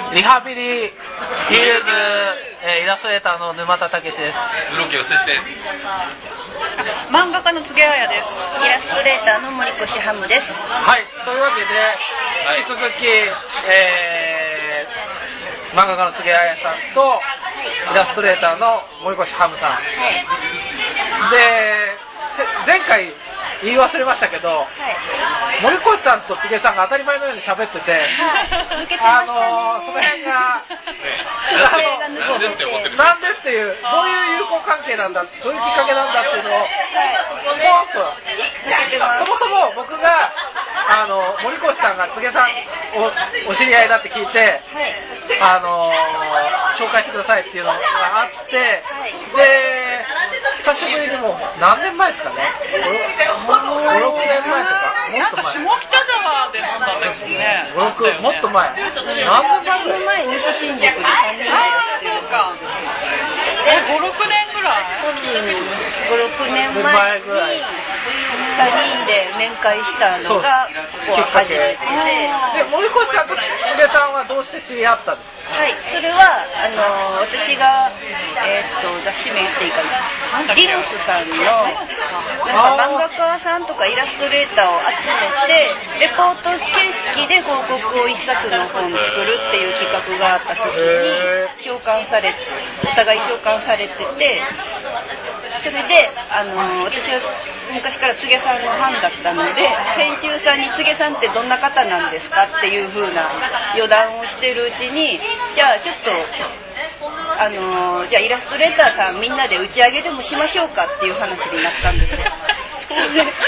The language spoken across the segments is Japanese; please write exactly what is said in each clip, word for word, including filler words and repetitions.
リハビリヒールズ、えー、イラストレーターの沼田武史です。 室木よしです。 漫画家の柘植彩です。 イラストレーターの森越ハムです。 はい、というわけで、はい、引き続き、えー、漫画家の柘植彩さんとイラストレーターの森越ハムさん、はい、で前回言い忘れましたけど、はい、森越さんと柘植さんが当たり前のように喋ってて、 抜けてましたね。 あのー、その辺が、ね、なんでっていう、どういう友好関係なんだ、どういうきっかけなんだっていうのを、ポンと、そもそも僕が、あの森越さんが柘植さんをお知り合いだって聞いて、はい、あのー、紹介してくださいっていうのがあって、はい、で、久しぶりにもう何年前ですかね、ご、ろくねんまえとか、もっと前。 下北沢で飲んだんですね。 ご、ろく、もっと前。何年前？ 西新宿でさんにんでやってる。 そうか。え、ご、ろくねんぐらい？ ご、ろくねんまえにさんにんで面会したのがここは初めてで、 で森越さんと柘植さんはどうして知り合ったんですか？ はい、それはあの私が、えー、っと雑誌名言っていいかな、リノスさんのなんか漫画家さんとかイラストレーターを集めてレポート形式で広告を一冊の本作るっていう企画があった時に召喚されお互い召喚されてて、それであの私は昔から柘植さんのファンだったので、編集さんに柘植さんってどんな方なんですかっていう風な余談をしてるうちに、じゃあちょっとあのじゃあイラストレーターさんみんなで打ち上げでもしましょうかっていう話になったんですよ。そうそれで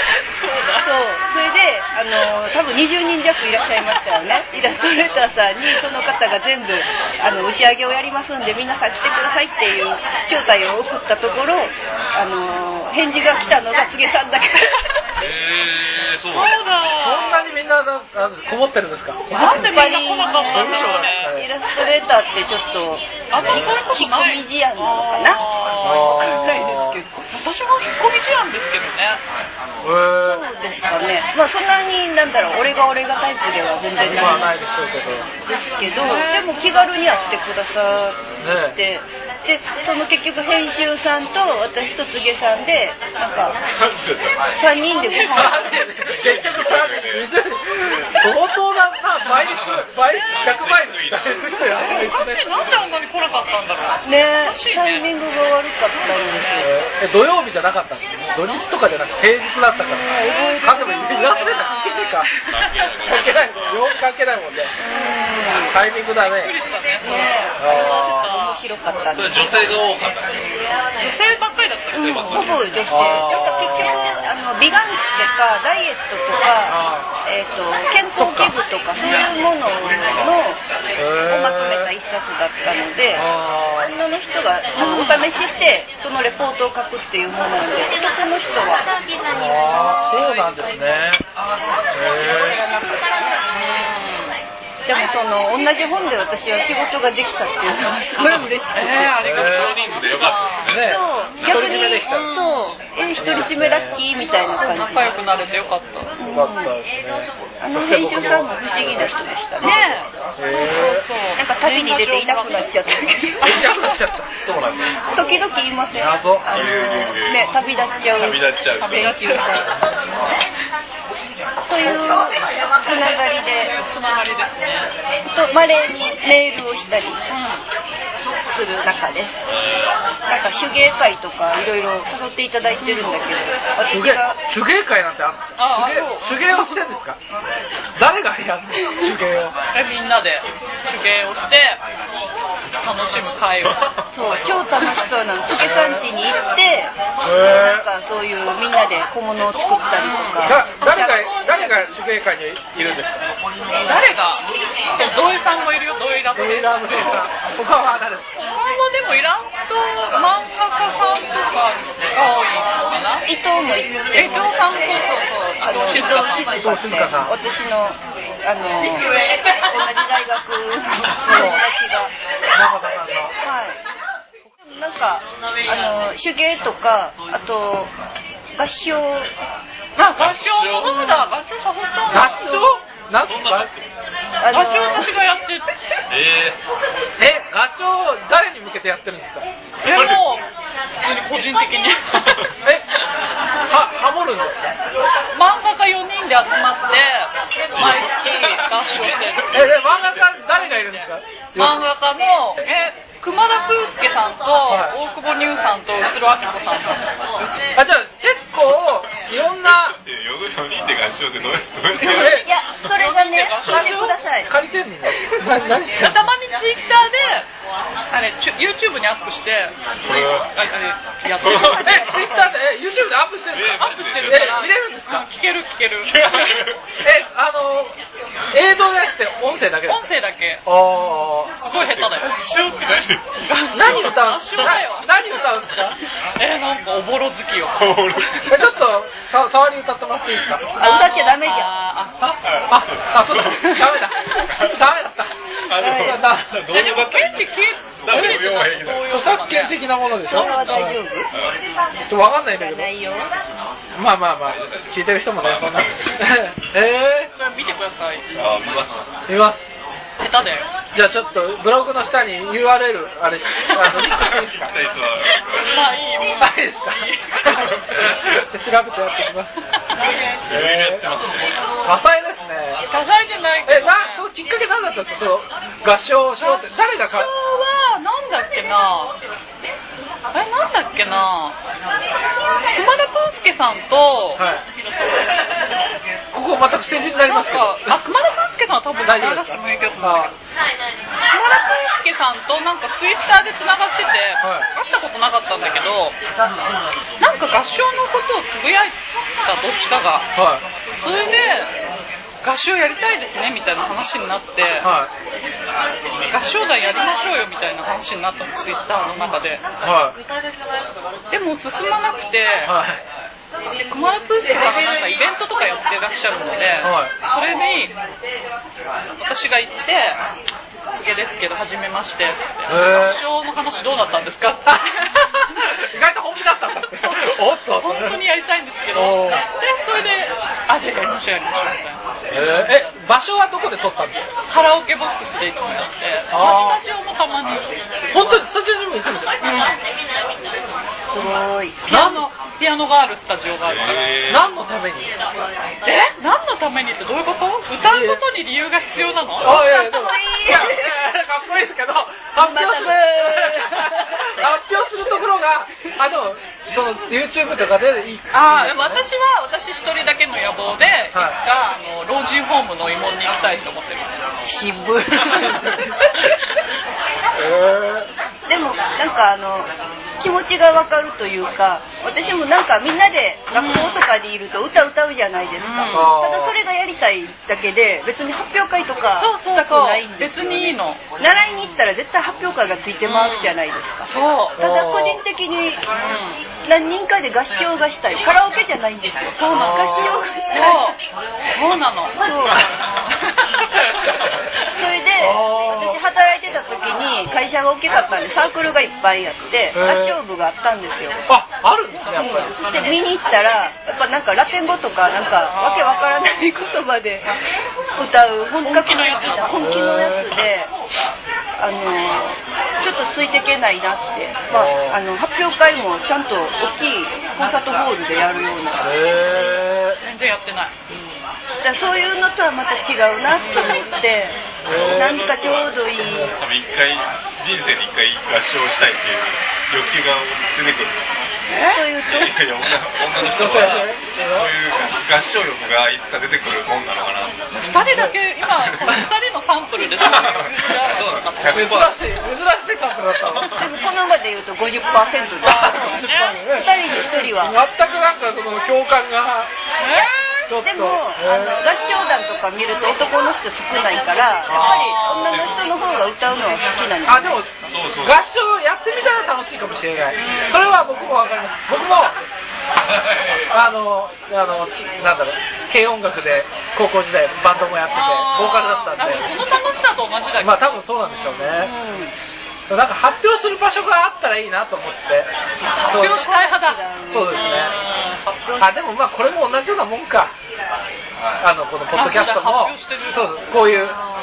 あの多分にじゅうにん弱いらっしゃいましたよね。イラストレーターさんにその方が全部あの打ち上げをやりますんで皆さん来てくださいっていう招待を送ったところ、あの返事が来たのが柘植さんだけ。 へー、そうだ。 そんなにみんなこもってるんですか？ なんでみんな来なかったんだろうね。 イラストレーターってちょっとあ聞こえことない引っ込み思案なのかな。わかんないですけど。 私も引っ込み思案ですけどね。 そうですかね。まあそんなになんだろう、俺が俺がタイプでは全然ないでしょうけど。 ですけど、でも気軽に会ってくださって、ね、でその結局編集さんと私と柘植さんでなんかさんにんでご飯結局さんにん相当な倍率倍率ひゃくばいのおかしい、なんであんなに来なかったんだろうね。タイミングが悪かったんですよ。 え土曜日じゃなかったんですよ。土日とかじゃなくて平日だったから。かけばイラストレーター関係ないか。関係ない。よく関係ないもんね。タイミングだね。 びっくりしたね。 ちょっと面白かったんです。 女性が多かったね。 女性ばっかりだったよね。 ほぼ女性。なんか結局あの美顔器とかダイエットとか、えー、と健康器具とかそういうもののをまとめた一冊だったので、女の人があのお試ししてそのレポートを書くっていうものなので、男の人はあそうなんですね。 でもその同じ本で私は仕事ができたっていうのがすごい嬉しくて、 えー、ありがとう。 少人数でよかったですね。 そう逆にそうえ独り占めラッキーみたいな感じ。 仲良くなれてよかった。 よかったですね。 あの編集さんも不思議な人でしたね。 ねえ。そうそう。 なんか旅に出ていなくなっちゃったけど。 いなくなっちゃった。そうなんです。 時々言いません。あ謎。 のね旅立っちゃう。 旅立っちゃう人。 編集さん。というつながりで、 つながりですね。 とまれにメールをしたりする中です。なんか手芸会とかいろいろ誘っていただいてるんだけど、私が手芸会なんてあるんですか？手芸をしてるんですか？誰がやるの？手芸を。 えみんなで手芸をして楽しむ会を。 そう超楽しそうなの。柘植さん家に行って、なんかそういうみんなで小物を作ったりとか。 誰が誰が手芸会にいるんですか？ 誰が？土井さんもいるよ。土井イラストレーター。 他は誰ですか？ 他はでもイラスト漫画家さんとかが多いのかな。 伊藤もいる。 伊藤さん、そうそうそう。 あの伊藤静香さん。私のあの同じ大学の友達が。 山田さんの。 はい。なんかあの手芸とかあと合唱。 あ、合唱そうだ。合唱さほとんど。 合唱？なんかあの合唱私がやってる。 えー、え合唱誰に向けてやってるんですか？ えもう普通に個人的にえはハモるんですか？ 漫画家よにんで集まって毎月合唱してる。 えで漫画家誰がいるんですか？ 漫画家のえ熊田風介さんと、はい、大久保乳さんとうつろあきこさんとあじゃあ結構いろんなよにんで合唱ってどうやっていやそれがね借りてください借りてんの何してんのたまにツイッターであれ YouTube にアップしてそれはあれやってるえツイッターでえ YouTube でアップしてるんですか？ アップしてるからえ見れるんですか？ 聞ける聞けるえあの映像じゃなくて音声だけですか？ 音声だけあすごい下手だよ合唱って何何歌うんですか？何歌うんですか？ えー、なんかおぼろ好きよえちょっとさ触り歌ってもらっていいですか？ あ歌っちゃダメじゃん。 あああそうだダメだダメだったあでもだどういうでも権利切れてた著作権的なものでしょ？ それは大丈夫？ ちょっとわかんないんだけどないよ。 まあまあまあ聞いてる人もねそんなえそれ見てください。 あ見ます見ます下手だよ。 じゃあちょっとブログの下に ユーアールエル あれあのリンクしていいですか？ まあいいよ。 あいいですか？じゃあ調べてやってきます。 えー、 多彩ですね。 多彩じゃないけど。 えなそのきっかけなんだったんですか？その合唱をしようって誰がか？ 合唱はなんだっけな。えなんだっけな。熊田風介さんと、はい、 ここまた不正字になりますけど。 あ熊田風介さんは多分大丈夫ですか？ 流してもいいけど。熊田風介さんとなんかツイッターでつながってて、はい、会ったことなかったんだけど、なんか合唱のことをつぶやいたどっちかが、はい、それで合唱やりたいですねみたいな話になって、はい、合唱団やりましょうよみたいな話になったのツイッターの中で、はい、でも進まなくて、はい、熊田風介さんがなんかイベントとかやってらっしゃるので、はい、それに私が行って「竹ですけど初めまして」って「合唱の話どうなったんですか?」って意外と本気だったんだっておっと本当にやりたいんですけどでそれで「あじゃあやりましょうやりましょう」みたいな。 えー、え場所はどこで撮ったんですか？ カラオケボックスでいつもやって、スタジオもたまに。 本当にスタジオにも行くんですか？ すごい。 ピアノピアノがあるスタジオがあるから。 何のために？ え？何のためにってどういうこと？歌うことに理由が必要なの？ あいやいやかっこいい。いやいやかっこいいですけど発表する発表するところがあのその YouTube とかでいい。 ああ私は私一人だけの野望で、はい、があの老人ホームの慰問に行きたいと思ってる。 渋い。でもなんかあの気持ちがわかるというか、私もなんかみんなで学校とかでいると歌歌うじゃないですか、うん、ただそれがやりたいだけで別に発表会とかしたくないんですよ、ね、 別にいいの。 習いに行ったら絶対発表会がついて回るじゃないですか、うん、ただ個人的に何人かで合唱がしたい、カラオケじゃないんですよ。 そうなの。 合唱がしたい。 そうなの。 そうそれで私働いてた時に会社が大きかったんでサークルがいっぱいあって合唱部があったんですよ。 あ、あるんですねやっぱり。 そして見に行ったらやっぱなんかラテン語とかなんかわけわからない言葉で歌う本格的な本気のやつで、あのちょっとついていけないなって、まあ、あの発表会もちゃんと大きいコンサートホールでやるような。 へー、全然やってない。 だそういうのとはまた違うなと思ってなんかちょうどいい。 多分一回人生に一回合唱したいっていう欲求が出てくる。 というといやいや 女, 女の人はそういう合唱欲がいつか出てくるもんなのかな。 ふたりだけ今このふたりのサンプルでそういう珍しい珍しいサンプルだったの。 でもこの場で言うと ごじゅっパーセント ですふたりにひとりは全くなんかその共感がでもあの合唱団とか見ると男の人少ないからやっぱり女の人の方が歌うのは好きなんです。 あでもそうそう合唱やってみたら楽しいかもしれない。それは僕もわかります。僕もあのあのなんだろう軽音楽で高校時代バンドもやっててボーカルだったんで、 その楽しさと同じだけどまあ多分そうなんでしょうね、うん、なんか発表する場所があったらいいなと思って発表したい派だ。 そうですね。あでもまあこれも同じようなもんか。あのこのポッドキャストもそうこういう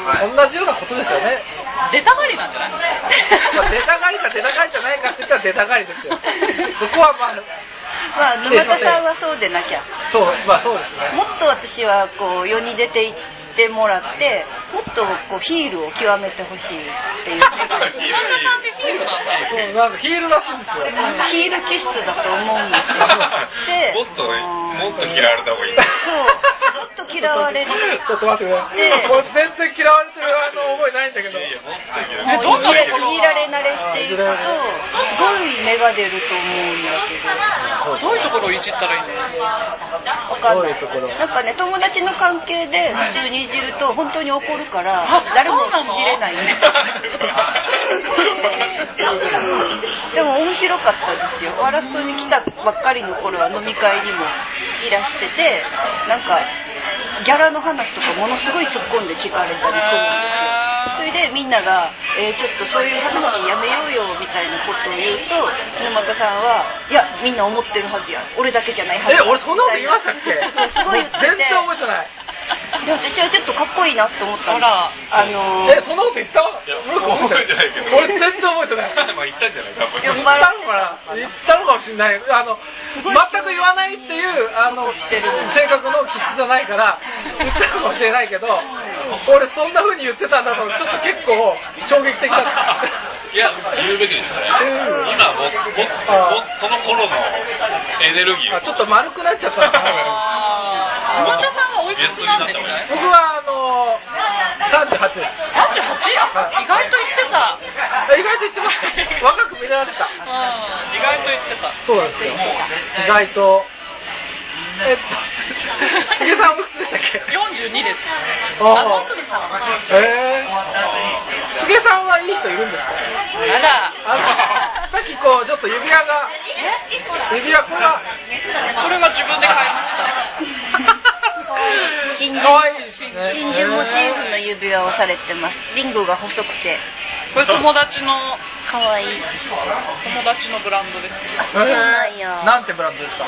同じようなことですよね。 出たがりなんじゃない？ 出たがりか出たがりじゃないかって言ったら出たがりですよ。そこはまあまあ沼田さんはそうでなきゃ。 そう、まあそうですね。 もっと私はこう世に出ていってもらって、もっとこうヒールを極めてほしいっていう。 沼田さんってヒールなんだ。 そうなんかヒールらしいんですよ。 ヒール気質だと思うんですよ。 で、もっともっと嫌われた方がいい。 そう。もっと嫌われる。 ちょっと待ってください。俺全然嫌われてるあの覚えないんだけど。 もういじらいじられ慣れしていくとすごい芽が出ると思うんだけど。 どういうところをいじったらいいの？ わかんない。なんかね、友達の関係で普通にいじると本当に怒るから誰もいじれないんです。でも面白かったですよ。ワラストに来たばっかりの頃は飲み会にもいらしてて、なんかギャラの話とかものすごい突っ込んで聞かれたりするんですよ。それでみんなが、えー、ちょっとそういう話やめようよみたいなことを言うと、沼田さんはいやみんな思ってるはずや、俺だけじゃないはずや。 え、俺そんなこと言いましたっけ？ そうすごい言ってて、 全然覚えてない。 で私はちょっとかっこいいなと思ったんです。あのー、え、そんなこと言った？ 俺覚えてないけど。 俺全然覚えてない。 まあ言ったんじゃない多分。 言ったのかな？言ったのかもしれない。あの全く言わないっていうあの性格の気質じゃないから言ったのかもしれないけど、俺そんな風に言ってたんだとちょっと結構衝撃的だった。 いや言うべきですね。今ももその頃のエネルギー。 ちょっと丸くなっちゃった。 沼田さんはおいくつなんですか？ 僕はあのさんじゅうはちです。 さんじゅうはち？意外と言ってた。 意外と言ってました。若く見られた。 意外と言ってた。 そうなんですよ。意外と。えっと、しげさんおいくつでしたっけ？ よんじゅうにです。 ああ。もうすぐさん。えー。しげさんはいい人いるんですか？ あら。 あさっきこうちょっと指輪が指輪これがこれは自分で買いました。 真珠真珠モチーフの指輪をされてます。リングが細くて。 これ友達のかわいい友達のブランドです。 そうなんや。 なんてブランドですか？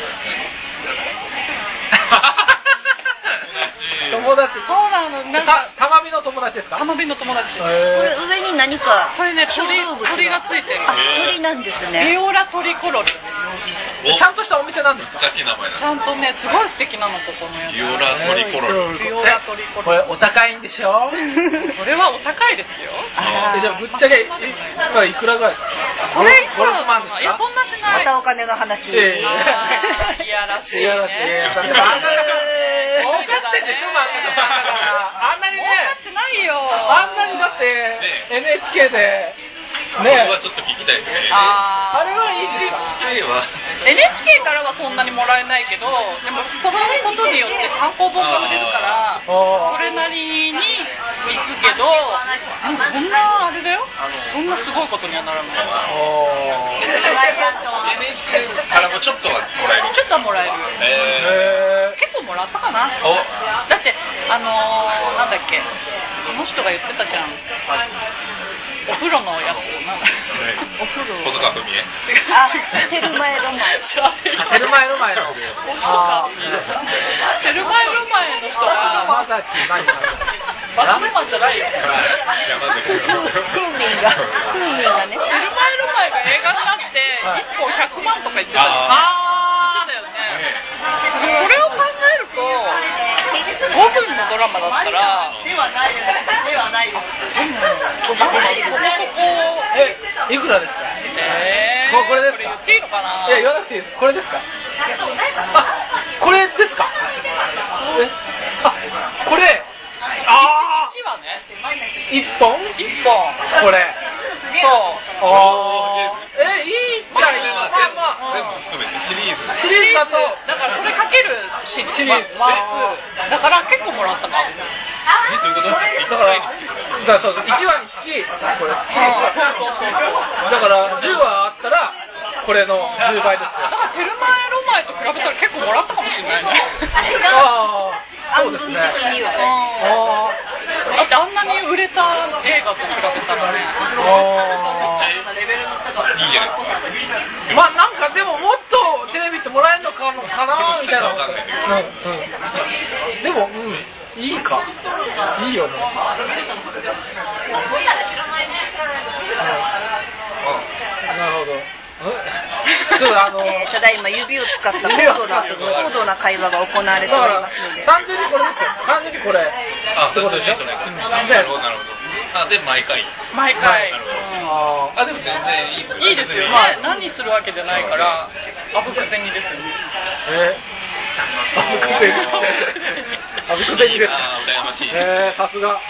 友達。 そうなの。なんかたまびの友達ですか？ たまびの友達。 これ上に何かこれね鳥鳥がついてる。 鳥なんですね。 ビオラトリコロル。 ちゃんとしたお店なんですか？ 難しい名前だ。 ちゃんとねすごい素敵なのここのやつ。 ビオラトリコロル。 ビオラトリコロル。 これお高いんでしょ？ これはお高いですよ。 じゃあぶっちゃけ今いくらぐらいですか？ これいくらまんですか？ いやそんなしない。 またお金の話。 いやらしいね。 いやらしいね。儲かってんでしょ？あんなにね。 儲かってないよ。 あんなにだって エヌエイチケー で。 ね、それはちょっと聞きたいですね。 あ, あれはいいですか？ エヌエイチケー はエヌエイチケー からはそんなにもらえないけど、でもそのことによって単行本が売れるからそれなりに行くけど、でもそんなあれだよ、そんなすごいことにはならない。 エヌエイチケー からもちょっとはもらえる。 ちょっとはもらえるよ。 へー、 結構もらったかな。だってあのー、なんだっけ、この人が言ってたじゃん、お風呂のやつ、なんだ、お風呂。 細川文江。 あ、テルマエロマエ。 テルマエロマエの。 ああ。テルマエロマエの人が。 まさき何？ バナナマンじゃないよ。 山崎。 クーミンが、クーミンがね。 テルマエロマエが映画になっていっぽんひゃくまんとか言ってたじゃん。ああ。だよね。それを考えるとごふんのドラマだったら。ではないよ。ではないよ。そこそこ。 え、いくらですか？ えー、 これですか？ これ言っていいのかな？ いや、言わなくていいです。これですか？あ、これですか？え、あ、これ。ああ。 いちはね。 一本？ 一本。 これ。 そう。 ああ。え、いいみたいな。まあまあ。 全部含めてシリーズ。 シリーズだと、 だからそれかけるシリーズ。シリーズ。だから結構もらったか。 え、どういうこと？ だから、だからそうそう、いちわにつき、これ。だからじゅうわあったらこれのじゅうばいです。 だからテルマエロマエと比べたら結構もらったかもしれないね。 ああ、そうですね。 的には。 あだってあんなに売れた映画と比べたらね。 ああ。 いいじゃないですか。 まあなんかでももっとテレビってもらえるのかなみたいな。うんうん。でもうん。 いいかいいよね。なるほど。ちょっとあのー、 ただいま指を使った高度な高度な会話が行われておりますので。 単純にこれですよ。単純にこれ。 あ、そういうことでしょ。なるほどなるほど。あ、で毎回。 毎回。 あ、でも全然いいですよ。 いいですよ。まあ何するわけじゃないから、あぶく銭ですよ。 えー、あぶく銭。あぶく銭です。 あ、羨ましい。 えー、さすが。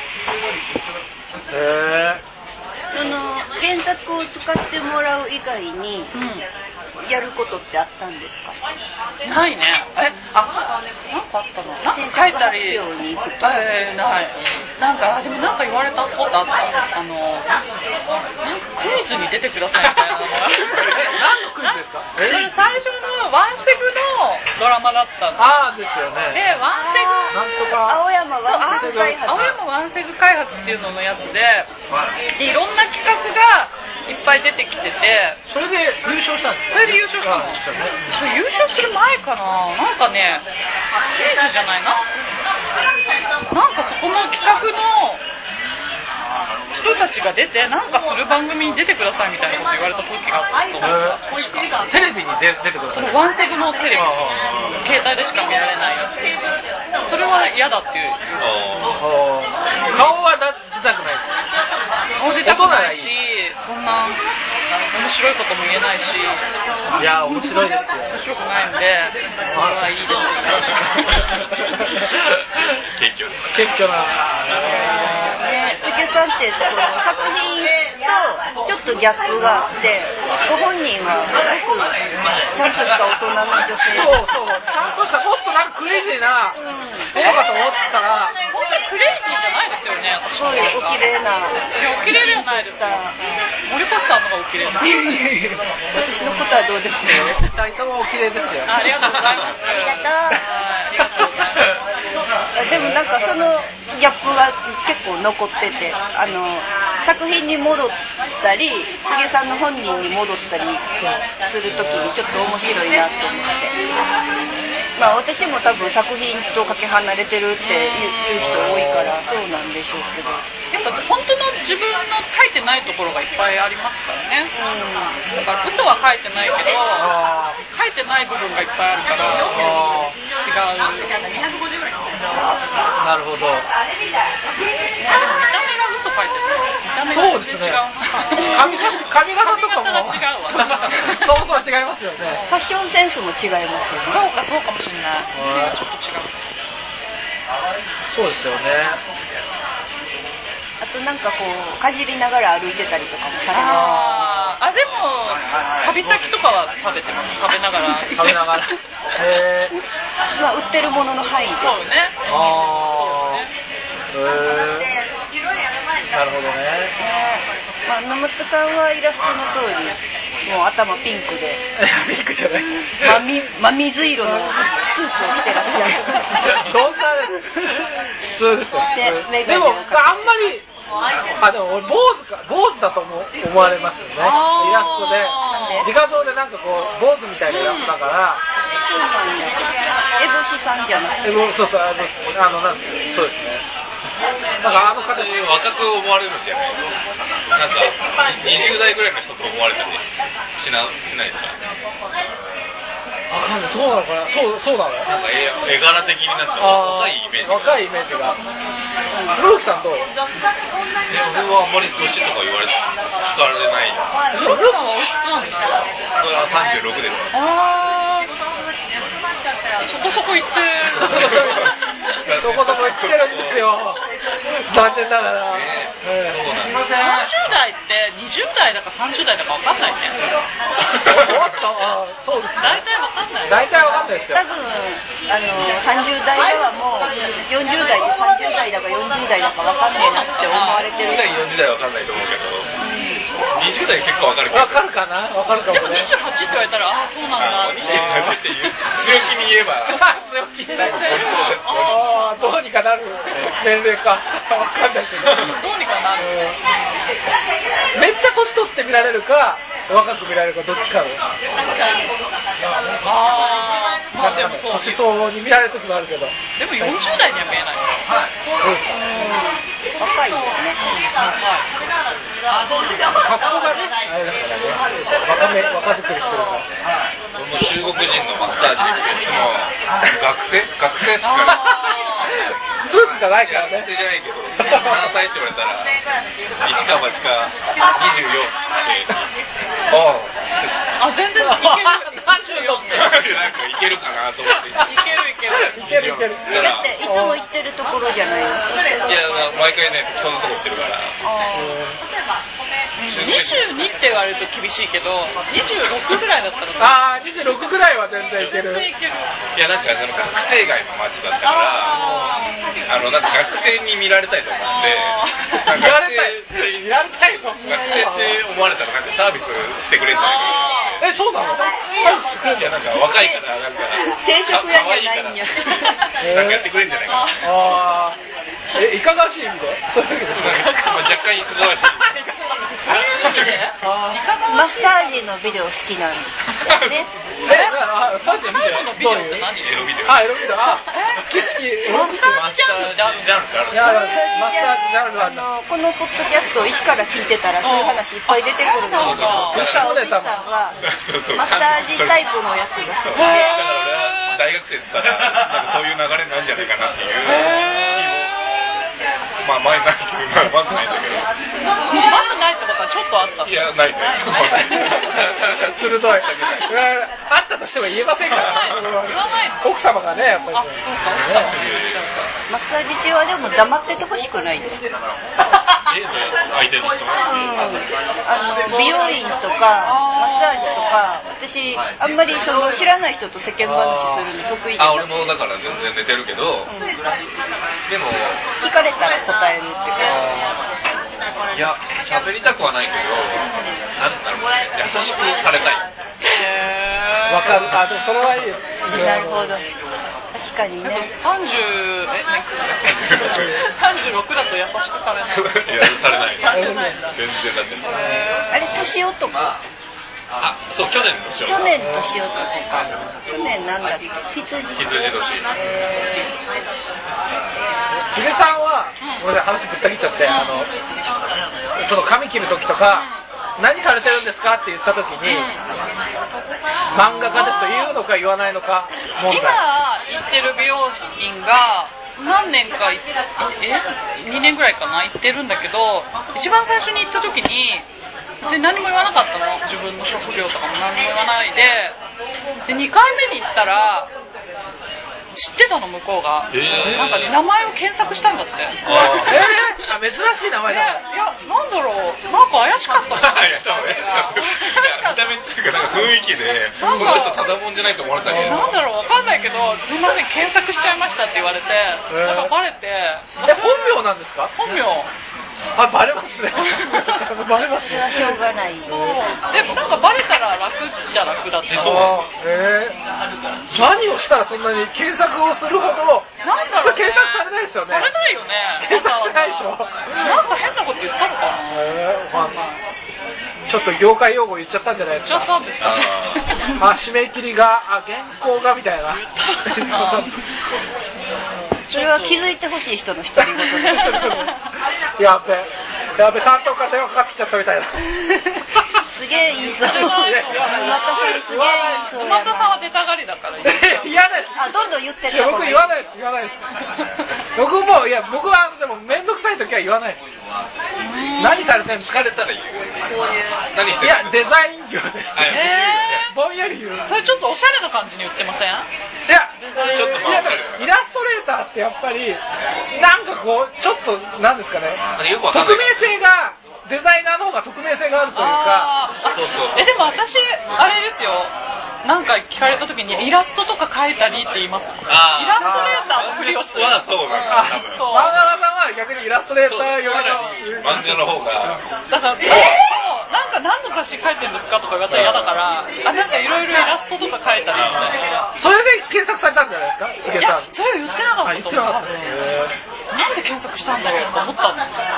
えー。 その原作を使ってもらう以外に、うん、やることってあったんですか？ ないね。え、あ、なんかあったの？なんか書いたり。えー、ない。なんかでもなんか言われたことあった。あのなんかクイズに出てくださいみたいな。 何のクイズですか？ それ最初のワンセグのドラマだったんです。 ああですよね。 でワンセグなんとか青山ワンセグ開発。 青山ワンセグ開発っていうののやつで、でいろんな企画がいっぱい出てきてて、 それで優勝したんです。 それで優勝したの。それ優勝する前かな。なんかね、クイズじゃないな。なんかそこの企画の人たちが出てなんかする番組に出てくださいみたいなこと言われた時があったと思う。 テレビに出てください。 ワンセグのテレビ、携帯でしか見られないやつ。それは嫌だっていう。 顔は出たくない。 顔出たくないし、そんな面白いことも言えないし。 いや面白いですよ。 面白くないんで、これはいいです謙虚謙虚な。 つけさんってその作品とちょっとギャップがあって、ご本人はすごくちゃんとした大人の女性。 そうそう、ちゃんとしたもっとなんかクレイジーなのかと思ったら、 本当にクレイジーじゃないですよね。 すごいお綺麗な。 いやお綺麗ではないです。森越さんの方がお綺麗な。 私のことはどうですか。 ふたりともお綺麗ですよ。 ありがとうございます。 ありがとう。ありがとうございます。でもなんかそのギャップが結構残ってて、あの作品に戻ったり、ヒゲさんの本人に戻ったりするときにちょっと面白いなと思って。まあ私も多分作品とかけ離れてるっていう人多いからそうなんでしょうけど、 やっぱ本当の自分の書いてないところがいっぱいありますからね。うん、だから嘘は書いてないけど書いてない部分がいっぱいあるから違う。 なるほど。 あでも見た目が嘘書いてる。見た目が全然違う。 髪型髪型とかも違うわ。 そうそう違いますよね。 ファッションセンスも違いますよね。 そうかそうかもしれない。ちょっと違う。 そうですよね。 あとなんかこうかじりながら歩いてたりとかもされます。 ああでも旅先とかは食べてます。食べながら食べながら。へえ。 まあ売ってるものの範囲で。 そうね。 ああ。へえ。なるほどね。 まあ野本さんはイラストの通りもう頭ピンクで。 ピンクじゃない。 真み真水色のスーツを着てらっしゃる。 どんな普通ですよ。でもあんまり。あでも俺坊主か坊主だと思思われますよね。イラストで自画像でなんかこう坊主みたいなイラストだから。 そうなんだ。エボシさんじゃなくて。 エボそうそうあのあのなんそうですね。なんかあの形で若く思われるんじゃないの。なんかにじゅう代ぐらいの人と思われたりしなしないですか。 あなんでそうなのかな。そうそうなの。 なんか絵絵柄的になんか若いイメージ。 若いイメージが。ルーキさんどう？ いや俺はあんまり年とか言われ聞かれない。 ルーキさんはおいくつなんですか？ これはさんじゅうろくです。 ああ。そこそこ行って。 そこそこ行ってるんですよ。残念ながら。 えー、そうなんです。 さんじゅう代ってにじゅう代だかさんじゅう代だかわかんないね。 おっとあそうですね。 大体わかんない。 大体わかんないですよ。 多分あのさんじゅう代ではもうよんじゅう代でさんじゅう代だかよんじゅう代だかわかんねえなって思われてる。 よんじゅう代よんじゅう代わかんないと思うけど。にじゅう代結構わかるけど。 わかるかな。わかるかもね。 でもにじゅうはちって言われたらああそうなんだって。 にじゅうはちっていう強気に言えば。 強気に言えば。ああどうにかなる年齢かわかんないけど。 どうにかなる。 めっちゃ年取って見られるか若く見られるかどっちかの。 ああまあでもそう年相応に見られる時もあるけど、 でもよんじゅう代には見えない。はい。 若いよね。 格好がね、あれだからね、若め若作りしてるから。 俺も中国人のマッサージでいつも学生学生って言われて。 スーツじゃないからね。 学生じゃないけど、何歳って言われたら一か八かにじゅうよんって。 あ、全然いける。さんじゅうよんって。 なんかいけるかなと思って。いけるいける。 いけるいける。 だっていつも行ってるところじゃないですか。 いや、毎回ね、人のとこ行ってるから。 にじゅうにって言われると厳しいけど、にじゅうろくぐらいだったら。 ああ、にじゅうろくぐらいは全然いける。 いや、なんかその学生街の街だったから、あのなんか学生に見られたいと思って、 見られたい、見られたいの。 学生って思われたらなんかサービスしてくれるんじゃないか。 え、そうなの？ いや、なんか若いからなんか定食屋じゃないんや。 なんかやってくれるんじゃないかな。 ああ。え、いかがわしい意味で？そういうわけですね。 若干いかがわしい。 マッサージのビデオ好きなんですね。 え、マッサージのビデオって何？ エロビデオ。 あ、エロビデオ。あ、好き好き。 マッサージジャンルってあるんだ。 いや、マッサージジャンルはあのこのポッドキャストを一から聞いてたらそういう話いっぱい出てくるんですけど、おじさんはマッサージタイプのやつが好きで。 だから俺は大学生って言ったらなんかそういう流れになるんじゃないかなっていう気を。まあ前ないけど、まずないんだけど。 まずないってことはちょっとあった。 いや、ないね。 鋭い。あったとしても言えませんから。 言わないの。 奥様がね、やっぱり。 あ、そうか、奥様に言っちゃうか。 マッサージ中はでも黙っててほしくないです。 え、相手の人。 あの美容院とかマッサージとか、私あんまりその知らない人と世間話するの得意じゃなくて。 あ、俺もだから全然寝てるけど、でも聞かれたら答えるって感じ。いや、喋りたくはないけど、なんだろうね、優しくされたい。 へー。 わかる。あ、でもそれはいいです。 じ。なるほど。確かにね。 さんじゅう、え、さんじゅうろくだと優しくされない。 いや、されない。 されないんだ。 全然だって。 あれ年男。 あ、そう、去年の年去年年男か。去年なんだっけ、羊。 羊年。 ヒデさんは、ごめんなさい、話ぶった切っちゃって、あの、その髪切る時とか、何されてるんですかって言った時に、漫画家ですと言うのか言わないのか問題。 今行ってる美容院が何年かえにねんぐらいかな行ってるんだけど、一番最初に行った時に別に何も言わなかったの。自分の職業とかも何も言わないで、でにかいめに行ったら知ってたの、向こうが。えー、なんかね、名前を検索したんだって。えー、あ、珍しい名前だ。 いや、なんだろう、なんか怪しかった。 いや、多分怪しかった。見た目っていうか、なんか雰囲気で、この人ただもんじゃないと思われたけど。 なんだろう、わかんないけど、すみません、検索しちゃいましたって言われて、なんかバレて。え、 本名なんですか？ 本名。 あ、バレますね。バレますね。 しょうがない。 そう。でもなんかバレたら楽じゃ楽だって。 そう。えー、何をしたらそんなに検索をするほど、 なんだろう、ね、 検索されないですよね。 されないよね。 検索されないでしょ。 なんか変なこと言ったのかな。 えー、まあまあ。ちょっと業界用語言っちゃったんじゃないですか。 言っちゃったんですか。 あ、締め切りが、あ、原稿がみたいな。 それは気づいてほしい人の独り言です。 やべ、やべ、担当から電話かかってきちゃったみたいな。 すげえ言いそう。またそれすげえ言いそう。 馬田さんは出たがりだから。 言わないです。 あ、どんどん言ってる。 僕言わないです、言わないです。僕も、いや、僕はでも面倒くさい時は言わないです。何されてるんですか？ 疲れたら言う。何してる？ いや、デザイン業です。 えー、ぼんやり言う。 それちょっとおしゃれな感じに言ってません？いや、 ちょっとまあおしゃれだ。 イラストレーターってやっぱりなんかこうちょっとなんですかね。 よくわかんない。 匿名性がデザイナーの方が匿名性があるというか。 そうそう。え、でも私あれですよ。なんか聞かれた時にイラストとか描いたりって言います。イラストレーターのふりをしてる。 はそうなんだ。 漫画家さんは逆にイラストレーターよりの漫画の方が。 だから、えー、なんか何の雑誌書いてるんですかとか言われたら嫌だから、あ、なんかいろいろイラストとか書いたりみたいな。 それで検索されたんじゃないですか？ いや、それ言ってなかったと思う。なんで検索したんだろうと思ったんですよ。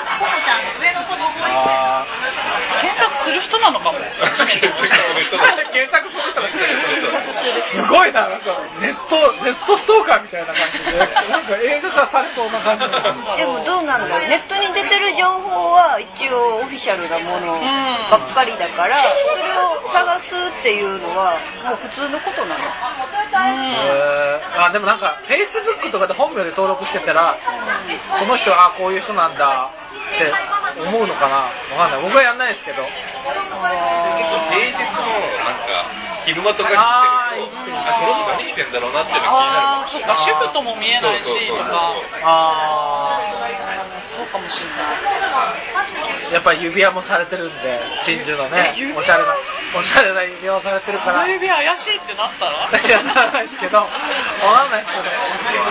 検索する人なのかも。初めての人。 検索する人が検索する人。 すごいな、なんかネットネットストーカーみたいな感じで、なんか映画化されそうな感じ。 でもどうなんだろう、ネットに出てる情報は一応オフィシャルなものばっかりだから、それを探すっていうのはもう普通のことなの。 へー、あ、でもなんか Facebook とかで本名で登録してたら、この人はこういう人なんだって思うのかな、わかんない。僕はやんないですけど。 結構平日のなんか昼間とかに来てると、あ、この人何してんだろうなっていうのが気になるかもしれない。 あ、シフトも見えないしとか。 あー、そうかもしれない。 やっぱり指輪もされてるんで、真珠のね、おしゃれなおしゃれな指輪をされてるから。 この指輪怪しいってなったら？ いや、ならないですけど、わかんないですけど。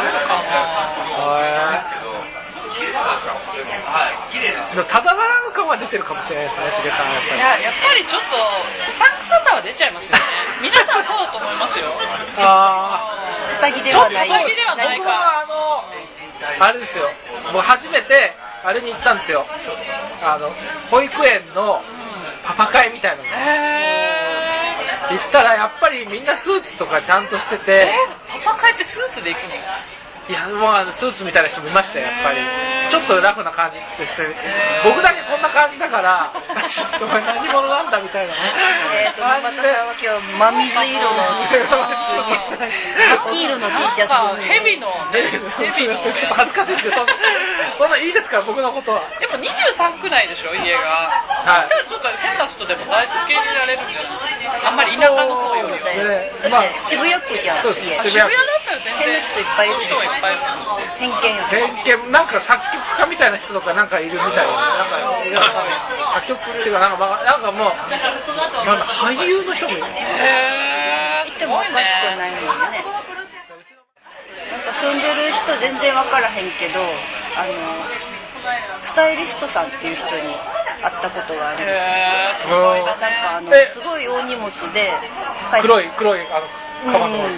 ただならぬ感は出てるかもしれないですね、杉さん。やっぱり。 いや、やっぱりちょっとうさんくささは出ちゃいますよね。皆さんそうだと思いますよ。 ああ、下着ではない。 下着ではないか。 僕はあのあれですよ。僕初めてあれに行ったんですよ。あの保育園のパパ会みたいなの。へー。行ったらやっぱりみんなスーツとかちゃんとしてて。 パパ会ってスーツで行くの？ いや、もうあのスーツみたいな人もいましたよ、やっぱり。ちょっとラフな感じです。僕だけこんな感じだから、お前何者なんだみたいなね。 えーと、または今日、真水色のスーツに、黄色の T シャツヘビの、ヘビの。 ちょっと恥ずかしいですけど、そんないいですか、僕のことは。 でもにじゅうさん区内でしょ、家が。はい。ちょっと変な人でも大体受け入れられるんじゃない？あんまり田舎の方よりは。 だって渋谷区じゃん。 そうです。 渋谷だったら全然。 変な人いっぱいいるでしょ。偏見よ。 偏見、なんか作曲家みたいな人とかなんかいるみたいな。なんか作曲っていうかなんか、まあ、なんかもうなんだ俳優の人もいる。 へー。言ってもおかしくないもんね。なんか住んでる人全然分からへんけど、あのスタイリストさんっていう人に会ったことがあるんですよ。なんかあのすごい大荷物で黒い黒いあのうん、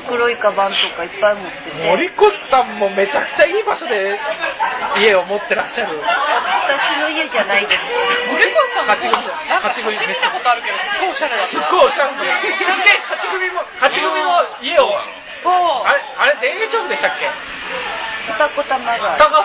黒いカバンとかいっぱい持ってて、 森越さんもめちゃくちゃいい場所で家を持ってらっしゃる。 私の家じゃないです。 森越さん勝ち組なんか写真見たことあるけどすごいおしゃれだった。 すごいおしゃれだった。勝ち組も勝ち組の家をそうあれあれ田園調布でしたっけ？ 二子玉川。 二子玉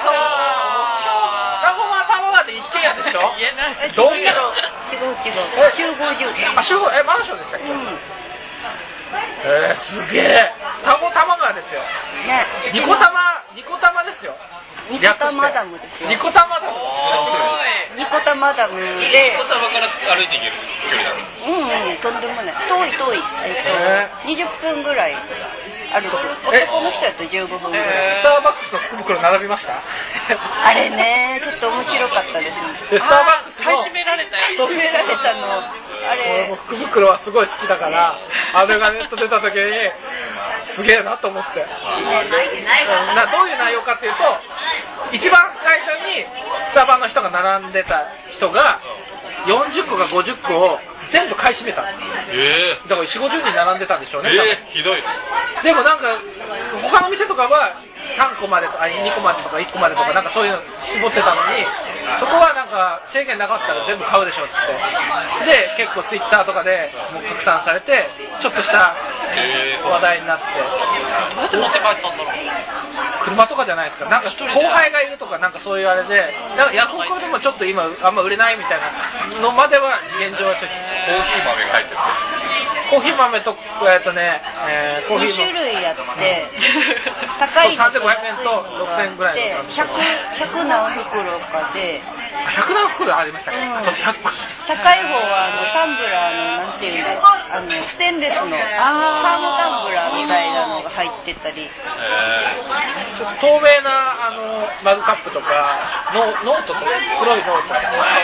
川で一軒家でしょ？ 言えない。 どういうの？ 違う違う。集合住宅。 あ集合えマンションでしたっけ？うん。えー、すげえ。双子玉川ですよ。 ね。 ニコ玉ニコ玉ですよ。 ニコ玉ダムですよ。 ニコ玉ダム。 ニコ玉ダムで。 ニコ玉から歩いていける距離なんです。 うんうん、とんでもない。遠い遠い。えっとにじゅっぷんぐらい歩く。男の人やとじゅうごふんぐらい。 スターバックスの福袋並びました？ あれね、ちょっと面白かったです。 スターバックスの買い占められたやつ。 占められたの。あれ俺も福袋はすごい好きだから、あれがネット出た時にすげえなと思って。などういう内容かっていうと、一番最初にスタバの人が並んでた人がよんじゅっこかごじゅっこを全部買い占めた。 えー、 だからよんじゅう、ごじゅうにん並んでたんでしょうね。 えー、ひどい。 でもなんか他の店とかはさんこまでとかにこまでとかいっこまでとかなんかそういうの絞ってたのに、そこはなんか制限なかったら全部買うでしょって。で結構ツイッターとかでもう拡散されてちょっとした話題になって。 どうやって持って帰ったんだろう。 車とかじゃないですか。なんか後輩がいるとかなんかそういうあれで、なんかヤフオクでもちょっと今あんま売れないみたいなのまでは現状はちょっと。 コーヒー豆が入ってる。 コーヒー豆とえっとね、えー、コーヒーのに種類あって高いのさんぜんごひゃくえんとろくせんえんぐらいのひゃく何袋かでひゃく何袋ありましたっけ？うん、 高い方はあのタンブラーのなんていうのあのステンレスのサーモタンブラーみたいなのが入ってたり、えー、ちょっと透明なあのマグカップとかノートとか黒いノートとか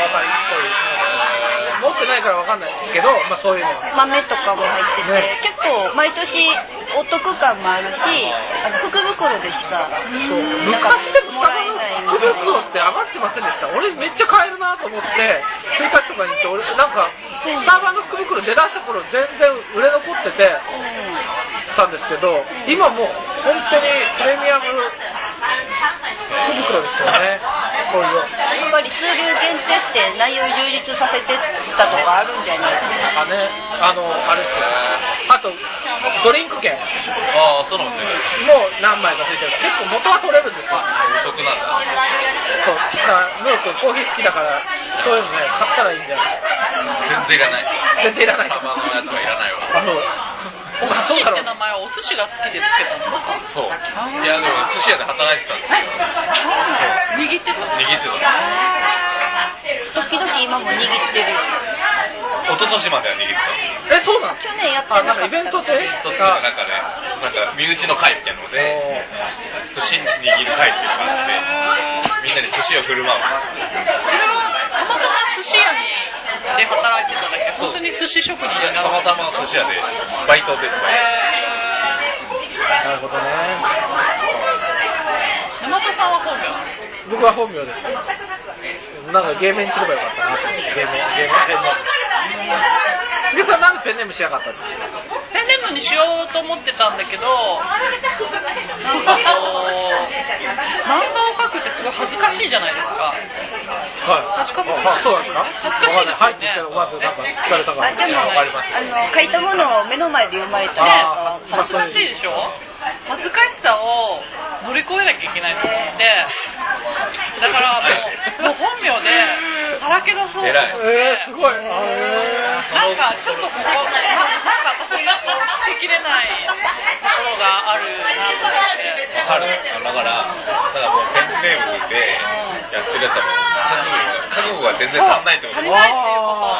持ってないからわかんないけど、まあそういうの豆とかも入ってて、ね、結構毎年お得感もあるし、あの福袋でしか昔でももらえない福袋って余ってませんでした？俺めっちゃ買えるなと思ってついたちとかに行って俺なんかスタバの福袋出だした頃全然売れ残っててたんですけど、今もう本当にプレミアム福袋ですよね。 そういう。 やっぱり数量限定して内容充実させてたとかあるんじゃないですかね。あのあれですよ。あとドリンク券。 ああ、そうなんですね。 もう何枚かついてる。結構元は取れるんですよ。 お得なんだ。 そう。だからムロ君コーヒー好きだからそういうのね買ったらいいんじゃない。 全然いらない。 全然いらない。 玉のやつはいらないわ。 あの。 お寿司って名前はお寿司が好きでつけたの？ そう。いやでも寿司屋で働いてたんですよ。 握ってた。 握ってた。 時々今も握ってる。 一昨年までは握ってた。 え、そうなん？ 去年やってなかった。 イベントで？ イベントっていうかなんかね、なんか身内の会みたいなので、寿司握る会っていうのがあって、みんなに寿司を振る舞う。 たまたま寿司屋にで働いてただけ。本当に寿司職人になる。 たまたま寿司屋でバイトです。 なるほどね。 山田さんは本名？ 僕は本名です。なんか芸名にすればよかったなと思って。芸名、芸名、ペンネーム。杉さんなんでペンネームしなかったんですか？ ペンネームにしようと思ってたんだけど、なんかこう漫画を描くってすごい恥ずかしいじゃないですか。 はい。 恥ずかしい。 あ、そうなんですか？ 恥ずかしいですよね。 はいって言ったらまずなんか聞かれたから。 あ、でもあの書いたものを目の前で読まれたら恥ずかしいでしょ？恥ずかしさを乗り越えなきゃいけないと思って、だからもう、もう本名でさらけ出そうと思って、 えー、すごい。 なんかちょっとここ、な, なんか私が捨てきれないところがあるなと思って。 わかる。だから、だからもうペンネームでやってるやつはもう覚悟が全然足んないってこと。 足りないっていうこと。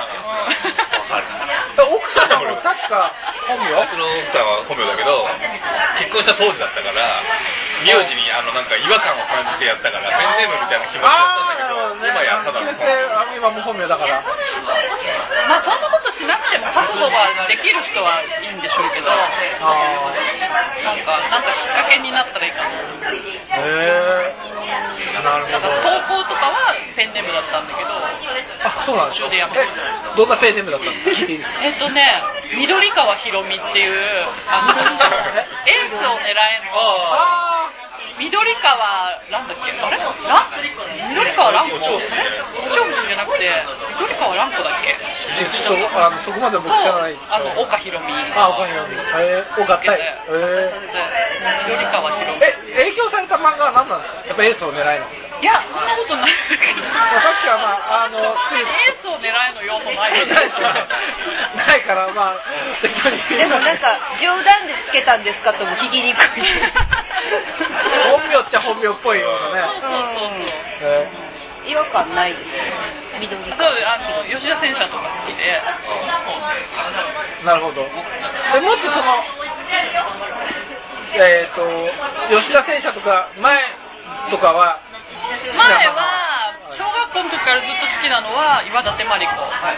わかる。 奥さんも確か本名？ うちの奥さんは本名だけど、結婚した当時だったから、名字にあのなんか違和感を感じてやったから、ペンネームみたいな気持ちだったんだけど、今やっただろう。 今も本名だから。 まあそんなことしなくても覚悟ができる人はいいんでしょうけど、あなんかなんかきっかけになったらいいかな。 へえ。なるほど。 投稿とかはペンネームだったんだけど、 あ、そうなんですか。 でやめえ、どんなペンネームだったの？聞いていいですか？ えっとね、緑川ひろみっていうあのエースを狙えの。緑川なんだっけ？あれ？ラ緑川蘭子？長渕じゃなくて緑川蘭子だっけ？ ちょっとあのそこまで僕知らない。 あの岡ひろみ。 あ、岡ひろみ。えー、岡対。えー。緑川ひろみ。 え、影響された漫画は何なんですか？やっぱエースを狙いの。 いや、そんなことないけど。 さっきはまああのエースを狙いの要素ないよね。 ないからまあ適当に。 でもなんか冗談でつけたんですかとも聞きにくい。 本名っちゃ本名っぽいようなね。 そうそうそう。 えー、違和感ないですよ。緑そう、あの吉田戦車とか好きで。 なるほど。でもっとそのえっ、ー、と吉田戦車とか前とかは前は小学校の時からずっと好きなのは岩立真理子。はい、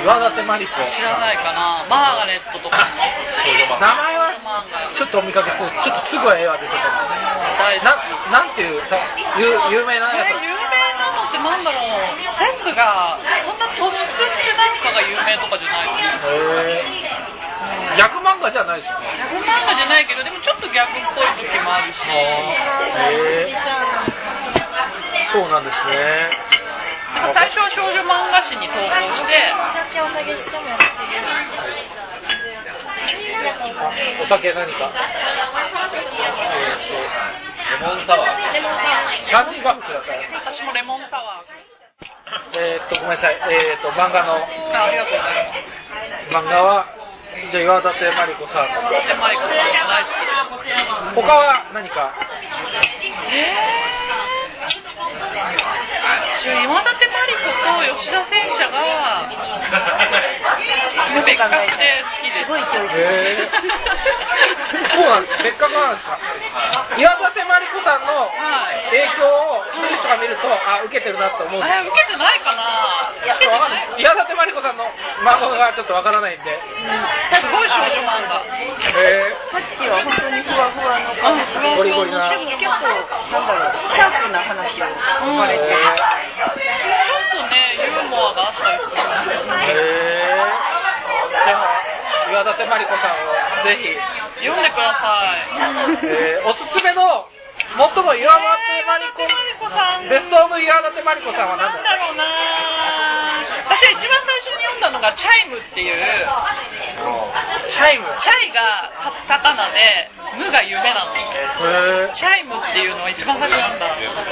岩立真理子。 知らないかな。マーガレットとか。 名前はちょっとお見かけする。ちょっとすごい絵は出てたの。ななんていう有名なやつ。 有名なのってなんだろう。全部がそんな突出してなんかが有名とかじゃないです。 へー。逆漫画じゃないですよね。 逆漫画じゃないけど、でもちょっと逆っぽい時もあるし。 へー。そうなんですね。 なんか最初は少女漫画誌に投稿して。 お酒何か？ レモンサワー。 レモンサワー。 シャーリーバックだったら。 私もレモンサワー。 えー、っとごめんなさい。えー、っと漫画の。 あ、ありがとうございます。 漫画はじゃあ岩立真理子さん。 岩立真理子さん大好きです。 他は何か？ えー岩立真理子と吉田戦車が別格で好きです。 すごいチョイス。 えー、そうなんです。別格なんですか。岩立真理子さんの影響を見る人が見ると、あ、受けてるなって思う。 あ、受けてないかな。 いや、ちょっとわかんない。岩立真理子さんの漫画がちょっとわからないんで。 すごい少女漫画。 えー、 タッチは本当にふわふわの感じで、 ゴリゴリな。 でも結構なんだろう、シャープな話を生まれて、 ちょっとねユーモアがあったりする。 へー。じゃあ岩立真理子さんをぜひ読んでください。 えー、おすすめの最も岩立真理子さん。 ベストオブ岩立真理子さんは何だろうな。私が一番最初に読んだのがチャイムっていう。 チャイム。 チャイがカタカナで、ムが夢なの。 へー。 チャイムっていうのを一番最初に読んだ。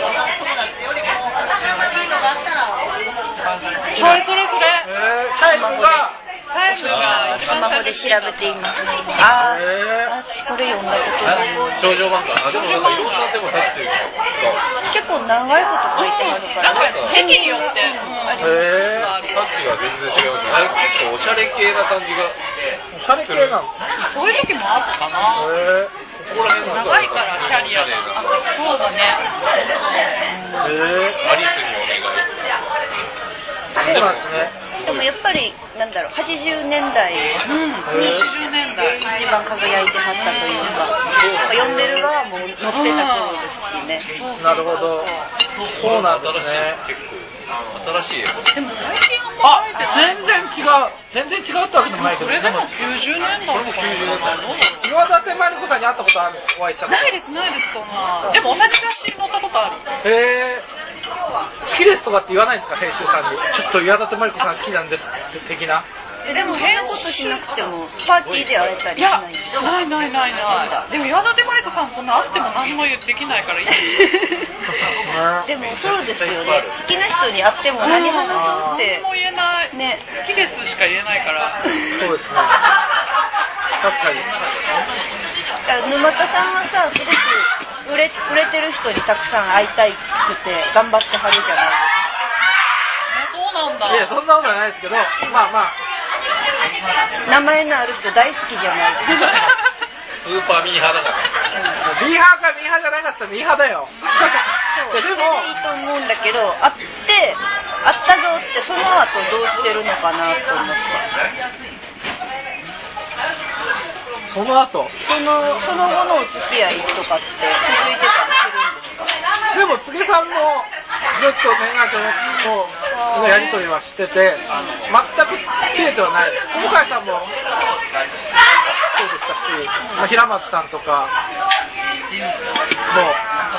それそれそれ。 へー。チャイムが。 スマホで調べています。ああ、私これ読んだことない。 少女漫画。あ、でもなんかいろんなでもタッチが結構長いこと書いてあるから。 時によって。へえ。タッチが全然違いますね。あれ結構おしゃれ系な感じが。 おしゃれ系なの？ そういう時もあったかな。 へえ。 ここら辺長いからキャリアが。そうだね。 へえ。 アリスにお願い。 そうなんですね。 でもやっぱりなんだろうはちじゅうねんだいに一番輝いてはったというか、読んでる側も乗ってた頃ですしね。 なるほど。そうなんですね。 結構新しい絵。 でも最近あんまり全然違う全然違うってわけでもないけど。 それでもきゅうじゅうねんだいとか。 岩立真理子さんに会ったことある？お会いしたことないですないですそんな。でも同じ雑誌に載ったことある。 へえ。好きですとかって言わないんですか編集さんに。ちょっと岩立真理子さん好きなんですって的な。 でもそんなことしなくてもパーティーで会えたりしない。 いやないないないない。でも岩立真理子さんそんな会っても何もできないからいい。 でもそうですよね。好きな人に会っても何話すって何も言えない。ね好きですしか言えないから。 そうですね。確かに。 沼田さんはさすごく売れ売れてる人にたくさん会いたいくて頑張ってはるじゃないですか。 そうなんだ。 いやそんなことはないですけど、まあまあ名前のある人大好きじゃないですか。 スーパーミーハーだから。 ミーハーかミーハーじゃなかったらミーハーだよ。 そうでもいいと思うんだけど、会って会ったぞってその後どうしてるのかなと思って。 その後そのその後のお付き合いとかって続いてたりするんですか？ でも柘植さんもずっと年賀状のやり取りはしてて全く切れてはない。向井さんもそうでしたし、まあ、平松さんとかも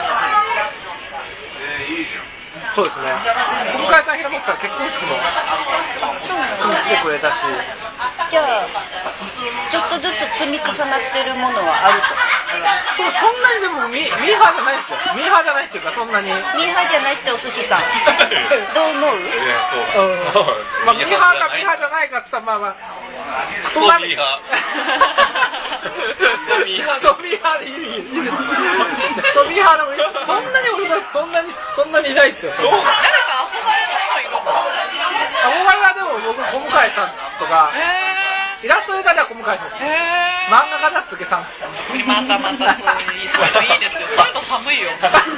そうですね。向井さん平松さん結婚式も来てくれたし。 じゃあちょっとずつ積み重なってるものはあると。 そ, そんなにでもミ, ミーハーじゃないですよ。ミーハーじゃないっていうかそんなに。ミーハーじゃないってお寿司さん。どう思う？ いやそう。うん、 まあミーハーかミーハーじゃないかって言ったらまあまあ。 そんなミーハー。ミーハー。そうミーハーでいい。いいです。そうミーハーでもいい。そんなに俺はそんなにそんなにいないですよ。 誰か憧れの人いるの？ 憧れはでも僕小向井さんとか。イラストレーターでは小向井さんです。漫画家だ柘植さんです。 またまたそういうそういうのいいですよ。そういうの寒いよ。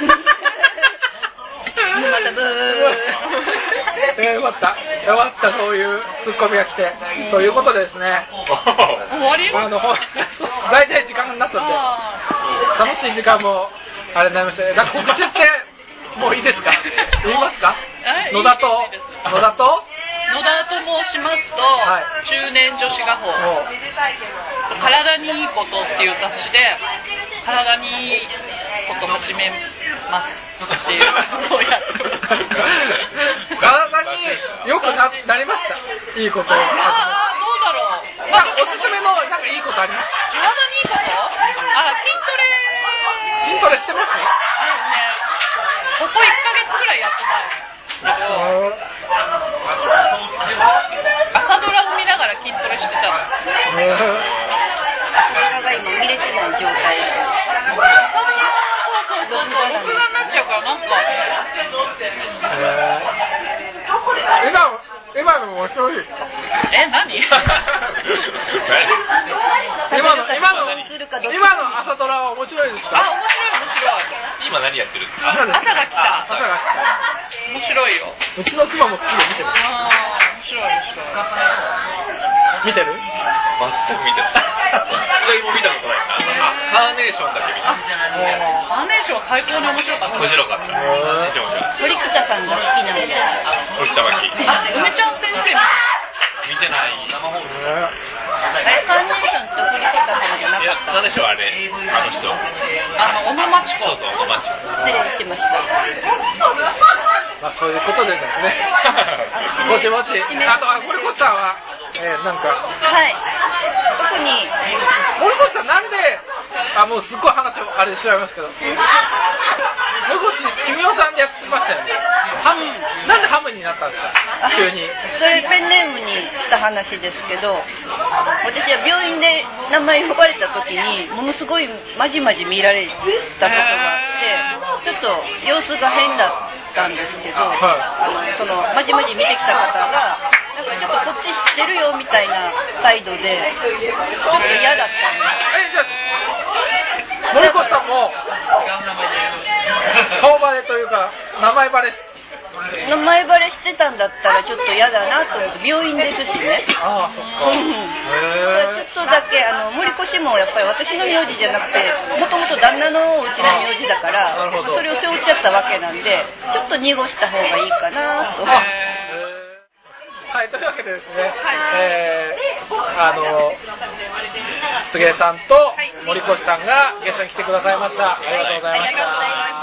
またブー。 えー、よかったよかったそういうツッコミが来て、ということでですね。 終わり？ あの大体時間になったんで楽しい時間もあれになりましたね。なんか告知ってもういいですか？言いますか？野田と野田と野田と申しますと、はい、中年女子画報体にいいことっていう雑誌で体にいいこと始めますっていうのをやってます。 体によく な, なりました。いいことを。ああどうだろう。 なんかおすすめのなんかいいことあります？ 体にいいこと？あ筋トレ。 筋トレしてますね。 あのね、ここいっかげつぐらいやってない。朝ドラを見ながら筋トレしてたんです。 朝ドラが今見れてない状態。 朝ドラそうそうそうそう録画になっちゃうからなんか。 今今のも面白いですか？ え何？今の今の今の朝ドラは面白いですか？ あ面白い面白い。 今何やってるんですか？ 朝が来た。 朝が来た。 面白いよ。 うちの妻も好きで見てる。 ああ面白い面白い。 見てる？ 全く見てない。一回も見たことない。カーネーションだけ見た。 カーネーションは最高に面白かった。 面白かった。 堀北さんが好きなの。 堀北真希。 あ梅ちゃん先生見てない。生放送。 あれカーネーションって堀北さんじゃなかった。 なんでしょうあれあの人あの小野町子。 そうそう小野町子。 失礼しました。 まあそういうことでですね。ぼちぼち。あとは森越さんは、えー、なんか。 はい。特に森越さんなんであもうすっごい話をあれしちゃいますけど。森越君代さんでやってましたよね。ハムなんでハムになったんですか急に。 それペンネームにした話ですけど、私は病院で名前呼ばれた時にものすごいまじまじ見られたことがあって、ちょっと様子が変だったんですけど、はい、あのそのまじまじ見てきた方がなんかちょっとこっち知ってるよみたいな態度でちょっと嫌だったんです。 えじゃあ森越さんも顔バレというか名前バレ名前バレしてたんだったらちょっと嫌だなと思って病院ですしね。 ああそっか。へちょっとだけあの森越もやっぱり私の名字じゃなくてもともと旦那のうちの名字だからそれを背負っちゃったわけなんでちょっと濁した方がいいかなと。 はい、というわけでですね、はいえー、あの菅江さんと森越さんがゲストに来てくださいました。ありがとうございました。